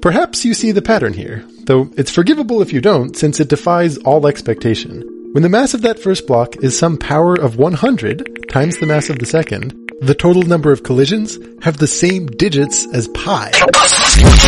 Perhaps you see the pattern here, though it's forgivable if you don't, since it defies all expectation. When the mass of that first block is some power of 100 times the mass of the second, the total number of collisions have the same digits as pi.